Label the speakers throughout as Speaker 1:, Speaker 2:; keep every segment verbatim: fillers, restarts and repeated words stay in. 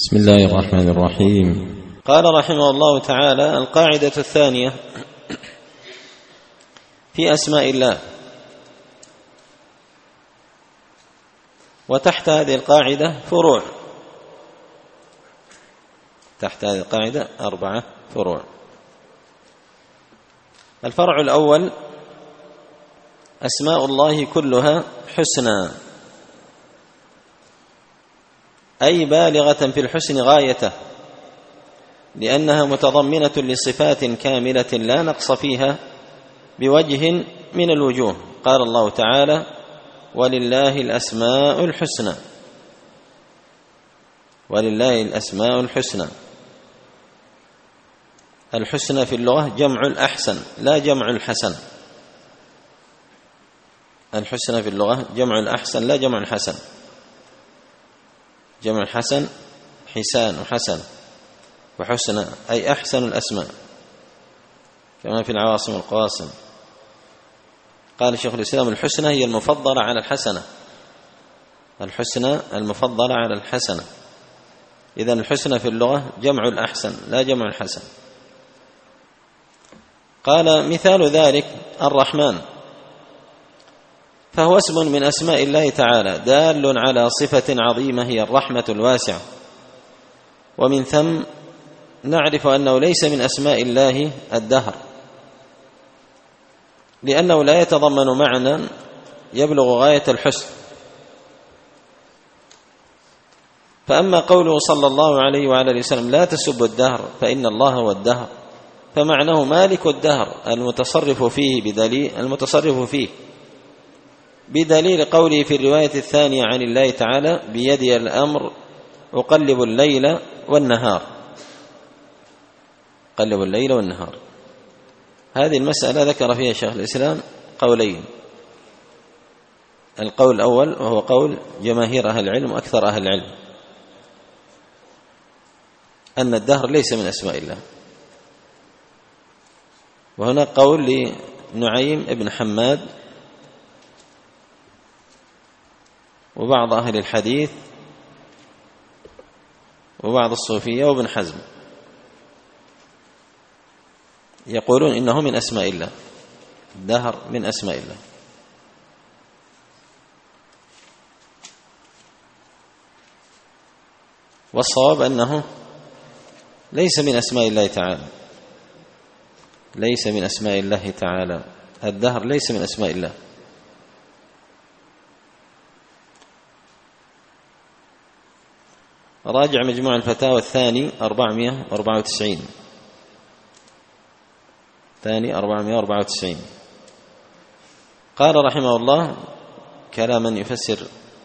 Speaker 1: بسم الله الرحمن الرحيم.
Speaker 2: قال رحمه الله تعالى: القاعدة الثانية في أسماء الله. وتحت هذه القاعدة فروع، تحت هذه القاعدة أربعة فروع. الفرع الأول: أسماء الله كلها حسنى، أي بالغة في الحسن غايته، لأنها متضمنة لصفات كاملة لا نقص فيها بوجه من الوجوه. قال الله تعالى: ولله الأسماء الحسنى، ولله الأسماء الحسنى. الحسنى في اللغة جمع الأحسن لا جمع الحسن. الحسنى في اللغة جمع الأحسن لا جمع الحسن. جمع الحسن حسان وحسن، وحسنى أي أحسن الأسماء، كما في العواصم والقواسم. قال شيخ الإسلام: الحسنى هي المفضلة على الحسنة. الحسنى المفضلة على الحسنة. إذن الحسنى في اللغة جمع الأحسن لا جمع الحسن. قال: مثال ذلك الرحمن، فهو اسم من أسماء الله تعالى دال على صفة عظيمة هي الرحمة الواسعة، ومن ثم نعرف أنه ليس من أسماء الله الدهر، لأنه لا يتضمن معنى يبلغ غاية الحسن. فأما قوله صلى الله عليه وعلى اله وسلم: لا تسبوا الدهر فإن الله هو الدهر، فمعناه مالك الدهر المتصرف فيه بدليل المتصرف فيه بدليل قوله في الرواية الثانية عن الله تعالى: بيدي الأمر أقلب الليل والنهار. قلب الليل والنهار. هذه المسألة ذكر فيها شيخ الإسلام قولين. القول الأول وهو قول جماهير أهل العلم وأكثر أهل العلم، أن الدهر ليس من أسماء الله. وهنا قول لنعيم ابن حماد وبعض أهل الحديث وبعض الصوفية وابن حزم، يقولون إنه من أسماء الله، الدهر من أسماء الله. والصواب أنه ليس من أسماء الله تعالى، ليس من أسماء الله تعالى. الدهر ليس من أسماء الله. راجع مجموع الفتاوى الثاني أربعمائة وأربعة وتسعين، ثاني أربعمائة وأربعة وتسعين. قال رحمه الله كلاما يفسر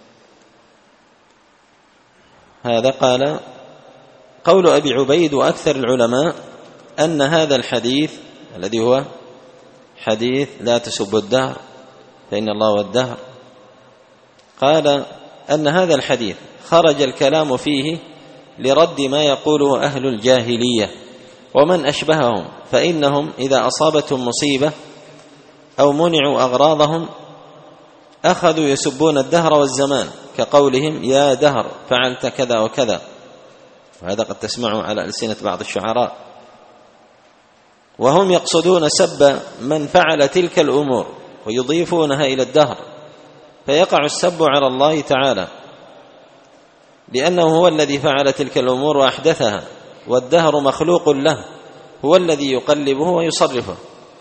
Speaker 2: هذا، قال: قول أبي عبيد وأكثر العلماء أن هذا الحديث الذي هو حديث لا تسبوا الدهر فإن الله هو الدهر، قال أن هذا الحديث خرج الكلام فيه لرد ما يقوله أهل الجاهلية ومن أشبههم، فإنهم إذا أصابتهم مصيبة أو منعوا أغراضهم أخذوا يسبون الدهر والزمان، كقولهم: يا دهر فعلت كذا وكذا. وهذا قد تسمعه على ألسنة بعض الشعراء. وهم يقصدون سب من فعل تلك الأمور ويضيفونها إلى الدهر، فيقع السب على الله تعالى، لأنه هو الذي فعل تلك الأمور وأحدثها، والدهر مخلوق له، هو الذي يقلبه ويصرفه.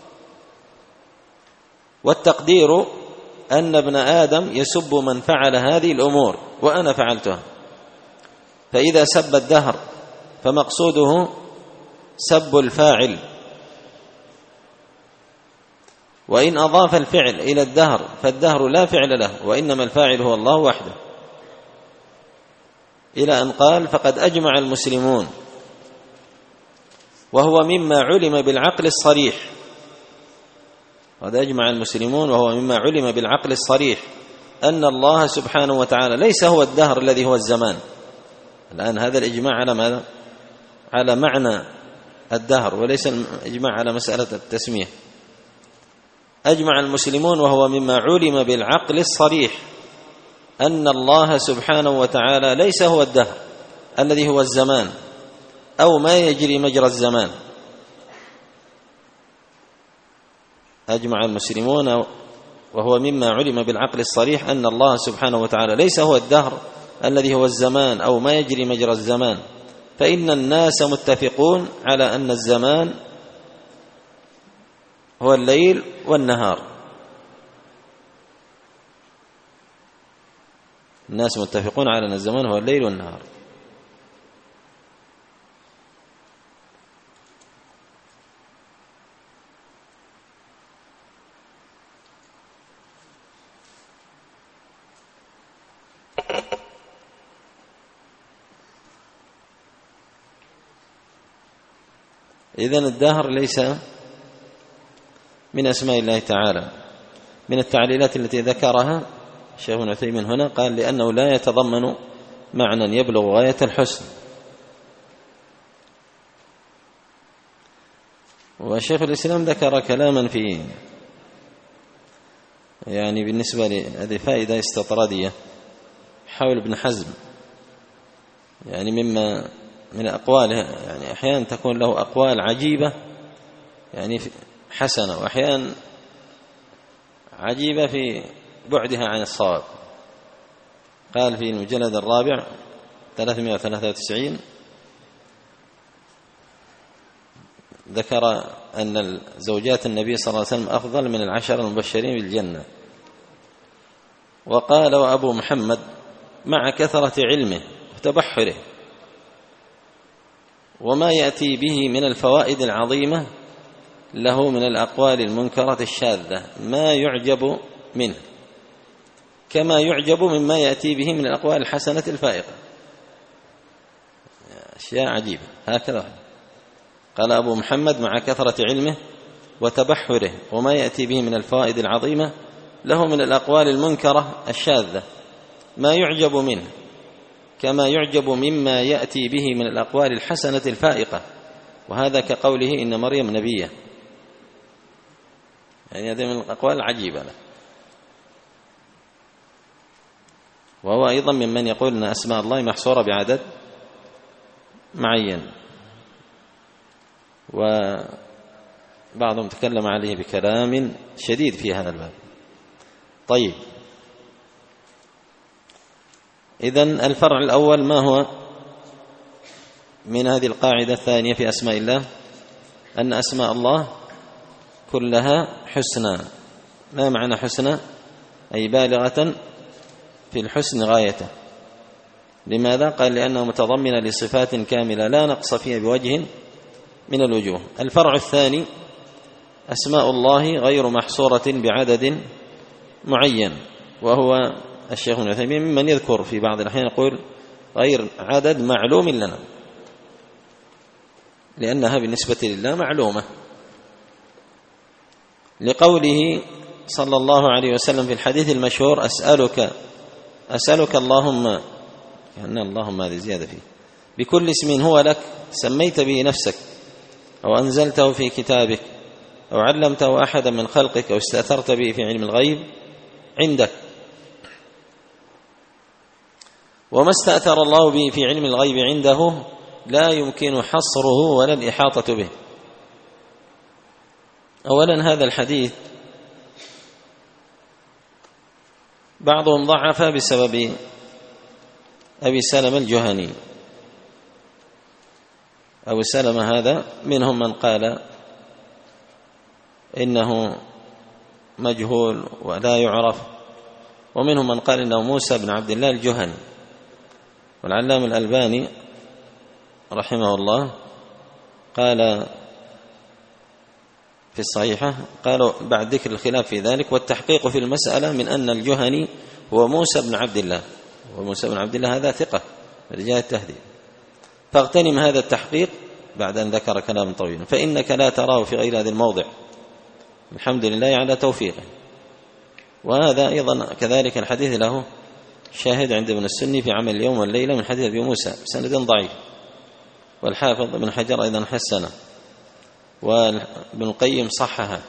Speaker 2: والتقدير أن ابن آدم يسب من فعل هذه الأمور وأنا فعلتها، فإذا سب الدهر فمقصوده سب الفاعل، وإن أضاف الفعل إلى الدهر فالدهر لا فعل له، وإنما الفاعل هو الله وحده. إلى أن قال: فقد أجمع المسلمون، وهو مما علم بالعقل الصريح. قد أجمع المسلمون وهو مما علم بالعقل الصريح أن الله سبحانه وتعالى ليس هو الدهر الذي هو الزمان. الآن هذا الإجماع على ماذا؟ على معنى الدهر، وليس الإجماع على مسألة التسمية. أجمع المسلمون وهو مما علم بالعقل الصريح أن الله سبحانه وتعالى ليس هو الدهر الذي هو الزمان أو ما يجري مجرى الزمان. أجمع المسلمون وهو مما علم بالعقل الصريح أن الله سبحانه وتعالى ليس هو الدهر الذي هو الزمان أو ما يجري مجرى الزمان، فإن الناس متفقون على أن الزمان هو الليل والنهار. الناس متفقون على أن الزمان هو الليل والنهار. إذن الدهر ليس من أسماء الله تعالى. من التعليلات التي ذكرها الشيخ ابن عثيمين هنا قال لأنه لا يتضمن معنى يبلغ غاية الحسن. وشيخ الإسلام ذكر كلاما في يعني بالنسبة لهذه فائدة استطرادية حول ابن حزم، يعني مما من أقواله، يعني أحيانا تكون له أقوال عجيبة يعني حسنة، وأحيانا عجيبة في بعدها عن الصواب. قال في المجلد الرابع ثلاثمائة وثلاثة وتسعين ذكر أن زوجات النبي صلى الله عليه وسلم أفضل من العشر المبشرين بالجنة، وقال وأبو محمد مع كثرة علمه وتبحره وما يأتي به من الفوائد العظيمة له من الأقوال المنكرة الشاذة ما يعجب منه، كما يعجب مما يأتي به من الأقوال الحسنة الفائقة. أشياء عجيبة هكذا قال أبو محمد مع كثرة علمه وتبحره وما يأتي به من الفوائد العظيمة له من الأقوال المنكرة الشاذة ما يعجب منه، كما يعجب مما يأتي به من الأقوال الحسنة الفائقة. وهذا كقوله إن مريم نبية، يعني هذه من الأقوال العجيبة له. وهو أيضا ممن يقول أن أسماء الله محصورة بعدد معين، وبعضهم تكلم عليه بكلام شديد في هذا الباب. طيب، إذن الفرع الأول ما هو من هذه القاعدة الثانية في أسماء الله؟ أن أسماء الله كلها حسنى. ما معنى حسنى؟ أي بالغة في الحسن غايته. لماذا؟ قال لأنه متضمنة لصفات كاملة لا نقص فيها بوجه من الوجوه. الفرع الثاني أسماء الله غير محصورة بعدد معين، وهو الشيخ ابن عثيمين ممن يذكر في بعض الأحيان يقول غير عدد معلوم لنا، لأنها بالنسبة لله معلومة، لقوله صلى الله عليه وسلم في الحديث المشهور أسألك أسألك اللهم، يعني اللهم هذه زيادة فيه، بكل اسم هو لك سميت به نفسك أو أنزلته في كتابك أو علمته أحدا من خلقك أو استأثرت به في علم الغيب عندك. وما استأثر الله به في علم الغيب عنده لا يمكن حصره ولا الإحاطة به. أولا هذا الحديث بعضهم ضعف بسبب أبي سلمة الجهني. أبو سلمة هذا منهم من قال إنه مجهول ولا يعرف، ومنهم من قال إنه موسى بن عبد الله الجهني. والعلامة الألباني رحمه الله قال في الصحيحة، قالوا بعد ذكر الخلاف في ذلك والتحقيق في المسألة من أن الجهني هو موسى بن عبد الله، وموسى بن عبد الله هذا ثقة رجال التهذيب، فاغتنم هذا التحقيق بعد أن ذكر كلام طويل، فإنك لا تراه في غير هذا الموضع. الحمد لله على توفيقه. وهذا أيضا كذلك الحديث له شاهد عند ابن السني في عمل اليوم والليلة من حديث أبي موسى بسند ضعيف، والحافظ ابن حجر أيضا حسنه، وابن القيم صحها،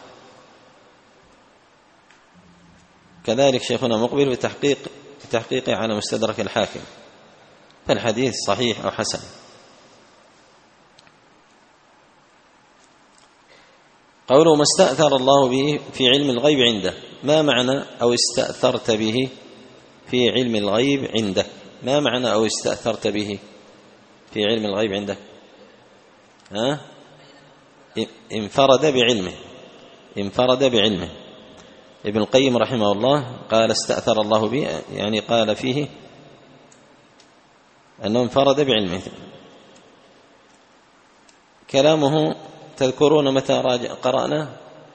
Speaker 2: كذلك شيخنا مقبل بتحقيق بتحقيقه على مستدرك الحاكم. فالحديث صحيح أو حسن. قوله ما استأثر الله به في علم الغيب عنده، ما معنى أو استأثرت به في علم الغيب عنده؟ ما معنى أو استأثرت به في علم الغيب عنده؟ ها؟ انفرد بعلمه، انفرد بعلمه. ابن القيم رحمه الله قال استأثر الله به، يعني قال فيه أنه انفرد بعلمه. كلامه تذكرون متى قرأنا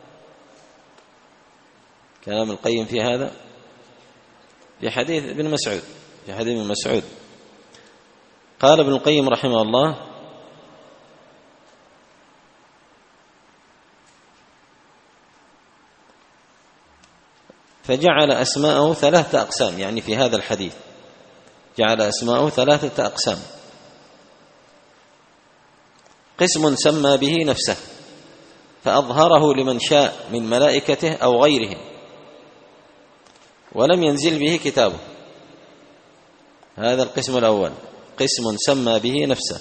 Speaker 2: كلام القيم في هذا؟ في حديث ابن مسعود، في حديث ابن مسعود قال ابن القيم رحمه الله: فجعل أسماءه ثلاثة أقسام، يعني في هذا الحديث جعل أسماءه ثلاثة أقسام: قسم سمى به نفسه فأظهره لمن شاء من ملائكته أو غيرهم ولم ينزل به كتابه. هذا القسم الأول، قسم سمى به نفسه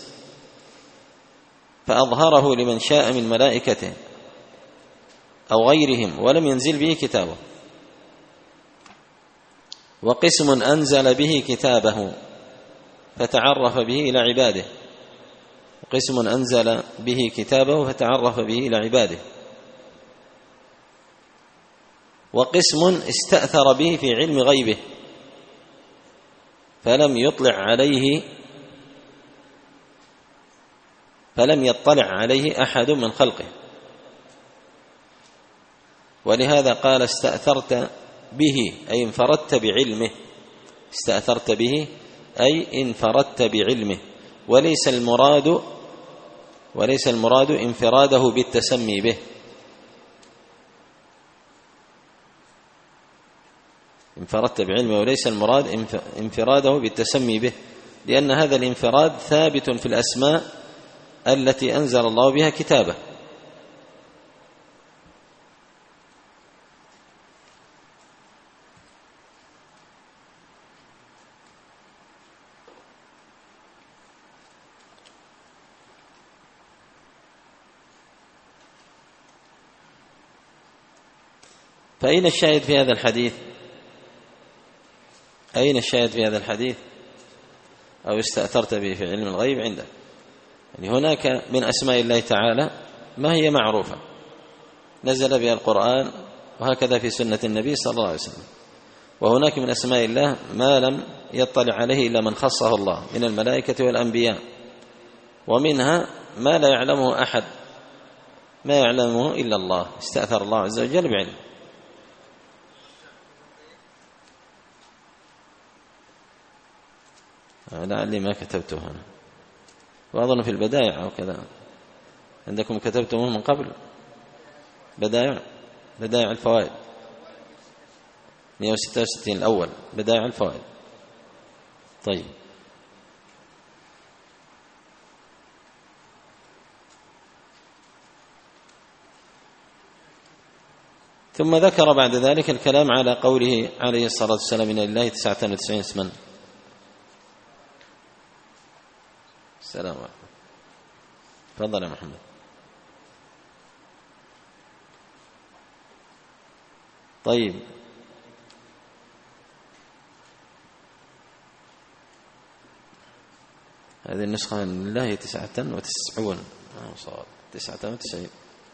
Speaker 2: فأظهره لمن شاء من ملائكته أو غيرهم ولم ينزل به كتابه. وقسم أنزل به كتابه فتعرف به إلى عباده، قسم أنزل به كتابه فتعرف به إلى عباده. وقسم استأثر به في علم غيبه فلم يطلع عليه فلم يطلع عليه أحد من خلقه. ولهذا قال استأثرت به أي انفردت بعلمه، استأثرت به أي انفردت بعلمه، وليس المراد وليس المراد انفراده بالتسمي به، انفردت بعلمه وليس المراد انفراده بالتسمي به، لأن هذا الانفراد ثابت في الأسماء التي أنزل الله بها كتابه. فأين الشاهد في هذا الحديث؟ أين الشاهد في هذا الحديث؟ أو استأثرت به في علم الغيب عندك، يعني هناك من أسماء الله تعالى ما هي معروفة نزل بها القرآن وهكذا في سنة النبي صلى الله عليه وسلم، وهناك من أسماء الله ما لم يطلع عليه إلا من خصه الله من الملائكة والأنبياء، ومنها ما لا يعلمه أحد، ما يعلمه إلا الله، استأثر الله عز وجل بعلمه. لعلي ما كتبته هنا، وأظن في البدائع أو كذا عندكم كتبتموه من قبل، بدائع بدائع الفوائد مئة وستة وستين الأول، بدائع الفوائد. طيب، ثم ذكر بعد ذلك الكلام على قوله عليه الصلاة والسلام إن لله تسعة وتسعين اسما. السلام عليكم. تفضل يا محمد. طيب، هذه النسخة لله تسعة وتسعون، صواب تسعة وتسعين.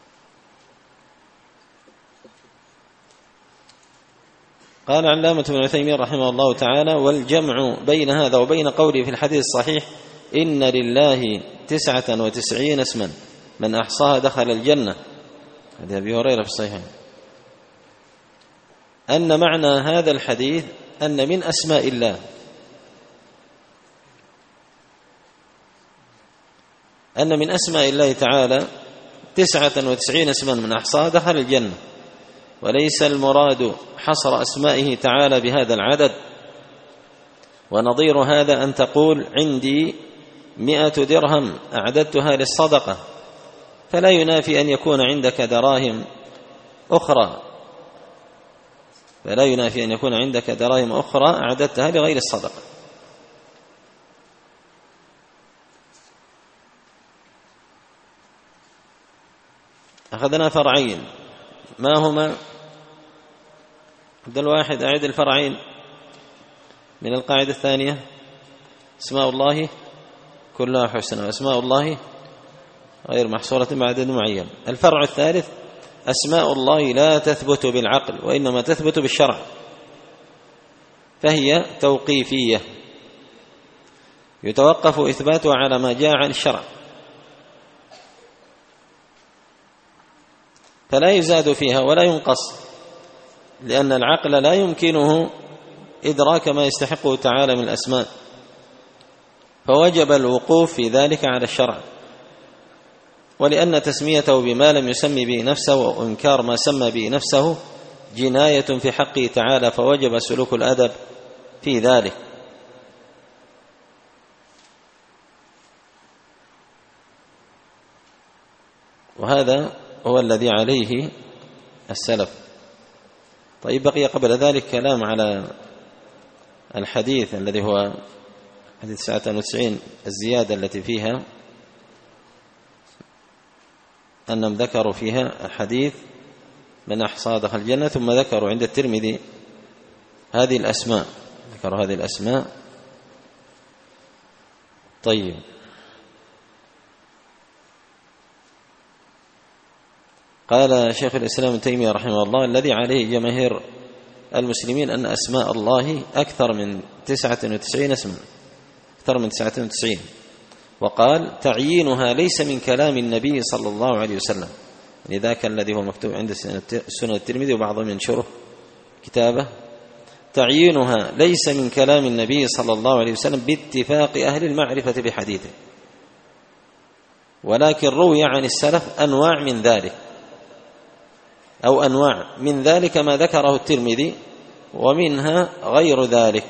Speaker 2: قال علامة ابن عثيمين رحمه الله تعالى: والجمع بين هذا وبين قوله في الحديث الصحيح إن لله تسعة وتسعين اسما من أحصاها دخل الجنة، هذا أبي هريرة في الصحيحين، أن معنى هذا الحديث أن من أسماء الله أن من أسماء الله تعالى تسعة وتسعين اسما من أحصاها دخل الجنة، وليس المراد حصر أسمائه تعالى بهذا العدد. ونظير هذا أن تقول عندي مئة درهم أعددتها للصدقة، فلا ينافي أن يكون عندك دراهم أخرى فلا ينافي أن يكون عندك دراهم أخرى أعددتها لغير الصدقة. أخذنا فرعين، ما هما؟ عبد الواحد أعد الفرعين من القاعدة الثانية. أسماء الله كلها حسنى، وأسماء الله غير محصورة بعدد معين. الفرع الثالث أسماء الله لا تثبت بالعقل وإنما تثبت بالشرع، فهي توقيفية يتوقف إثباتها على ما جاء عن الشرع، فلا يزاد فيها ولا ينقص، لأن العقل لا يمكنه إدراك ما يستحقه تعالى من الأسماء، فوجب الوقوف في ذلك على الشرع. ولأن تسميته بما لم يسمي به نفسه وإنكار ما سمى به نفسه جناية في حقه تعالى، فوجب سلوك الأدب في ذلك. وهذا هو الذي عليه السلف. طيب، بقي قبل ذلك كلام على الحديث الذي هو حديث تسعة وتسعين، الزيادة التي فيها أنهم ذكروا فيها الحديث من أحصى دخل الجنة، ثم ذكروا عند الترمذي هذه الأسماء، ذكروا هذه الأسماء. طيب، قال شيخ الإسلام ابن تيمية رحمه الله: الذي عليه جماهير المسلمين أن أسماء الله أكثر من تسعة وتسعين اسما، أكثر من تسعة وتسعين، وقال تعيينها ليس من كلام النبي صلى الله عليه وسلم، لذاك الذي هو مكتوب عند سنن الترمذي وبعضهم ينشره كتابه، تعيينها ليس من كلام النبي صلى الله عليه وسلم باتفاق أهل المعرفة بحديثه، ولكن روي عن السلف أنواع من ذلك، أو أنواع من ذلك ما ذكره الترمذي، ومنها غير ذلك.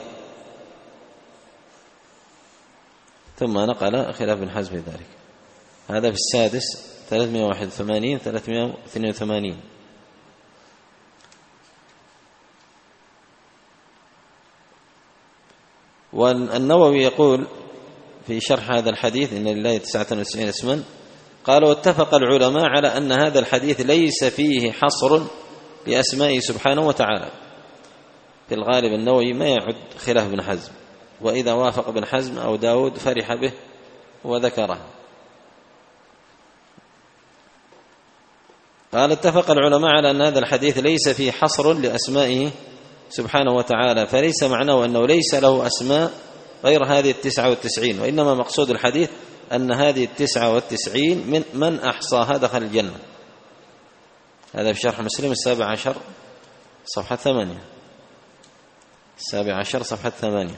Speaker 2: ثم نقل خلاف ابن حزم ذلك. هذا في السادس ثلاثمائة وواحد وثمانين ثلاثمائة واثنين وثمانين. والنووي يقول في شرح هذا الحديث إن لله تسعة وتسعين اسما، قال: واتفق العلماء على أن هذا الحديث ليس فيه حصر لأسمائه سبحانه وتعالى. في الغالب النووي ما يعد خلاف ابن حزم، وإذا وافق ابن حزم أو داود فرح به وذكره. قال: اتفق العلماء على أن هذا الحديث ليس فيه حصر لأسمائه سبحانه وتعالى، فليس معناه أنه ليس له أسماء غير هذه التسعة والتسعين، وإنما مقصود الحديث أن هذه التسعة والتسعين من من أحصاها دخل الجنة. هذا في شرح مسلم السابع عشر صفحة ثمانية، السابع عشر صفحة ثمانية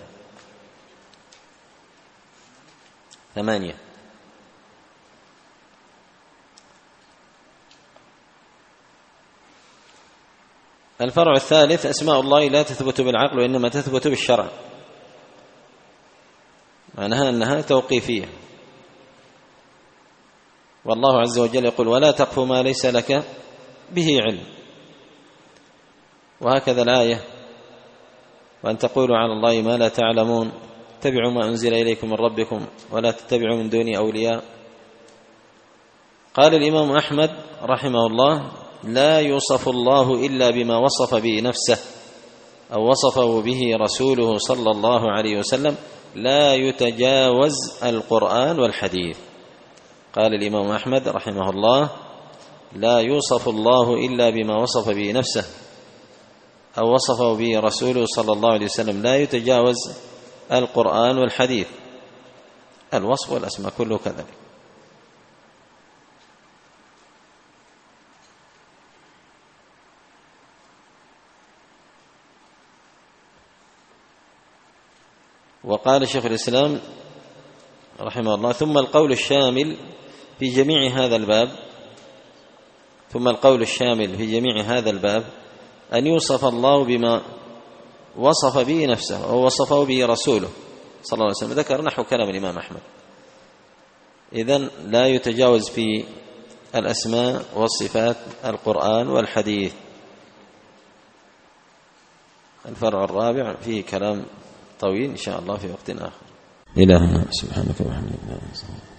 Speaker 2: ثمانية. الفرع الثالث أسماء الله لا تثبت بالعقل وإنما تثبت بالشرع، معناها أنها توقيفية. والله عز وجل يقول: ولا تقف ما ليس لك به علم. وهكذا الآية: وأن تقولوا على الله ما لا تعلمون، اتبعوا ما أنزل إليكم من ربكم ولا تتبعوا من دونه أولياء. قال الإمام أحمد رحمه الله: لا يوصف الله إلا بما وصف به نفسه أو وصفه به رسوله صلى الله عليه وسلم، لا يتجاوز القرآن والحديث. قال الإمام أحمد رحمه الله: لا يوصف الله إلا بما وصف به نفسه أو وصفه به رسوله صلى الله عليه وسلم، لا يتجاوز القرآن والحديث. الوصف والأسماء كله كذلك. وقال شيخ الإسلام رحمه الله: ثم القول الشامل في جميع هذا الباب ثم القول الشامل في جميع هذا الباب أن يوصف الله بما وصف به نفسه أو وصفه به رسوله صلى الله عليه وسلم. ذكر نحو كلام الإمام أحمد. إذن لا يتجاوز في الأسماء والصفات القرآن والحديث. الفرع الرابع فيه كلام طويل إن شاء الله في وقت آخر.
Speaker 1: إلهنا سبحانك وبحمدك.